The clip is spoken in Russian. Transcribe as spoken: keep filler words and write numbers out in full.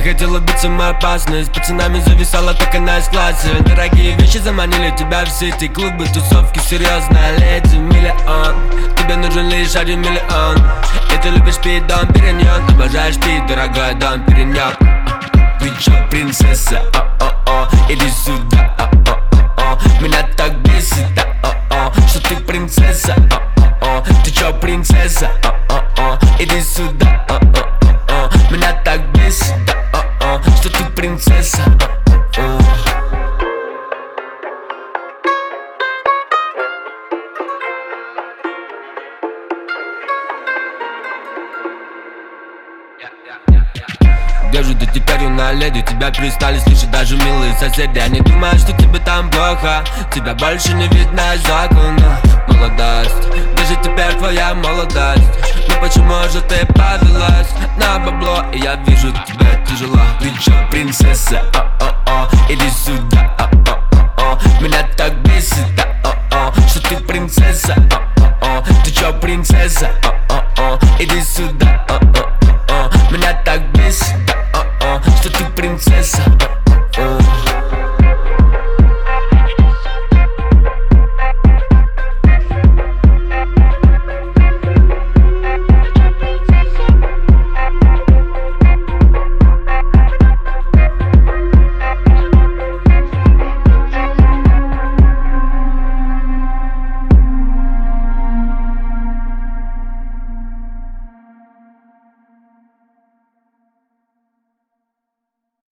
хотела быть самой опасной, с пацанами зависала, как она из класса. Дорогие вещи заманили тебя в сети, клубы, тусовки, серьезная леди. Миллион, тебе нужен лишь один миллион. И ты любишь пить Дом Периньон, обожаешь пить дорогой Дом Периньон. Ты чё, принцесса, о-о-о, иди сюда, о-о-о. Меня так бесит, о-о-о, что ты принцесса, о-о-о. Ты чё, принцесса, о-о-о, иди сюда, о-о-о. Меня так бесит, о-о-о, что ты принцесса, о-о-о. Где же ты теперь, юная леди? Тебя перестали слышать даже милые соседи. Они думают, что тебе там плохо, тебя больше не видно из окна. Молодость, где же теперь твоя молодость? Ну почему же ты повелась на бабло? И я вижу, тебе тяжело. Ты чё, принцесса, о-о-о, иди сюда, о-о-о. Меня так бесит, о-о-о, что ты принцесса, о-о-о. Ты чё, принцесса,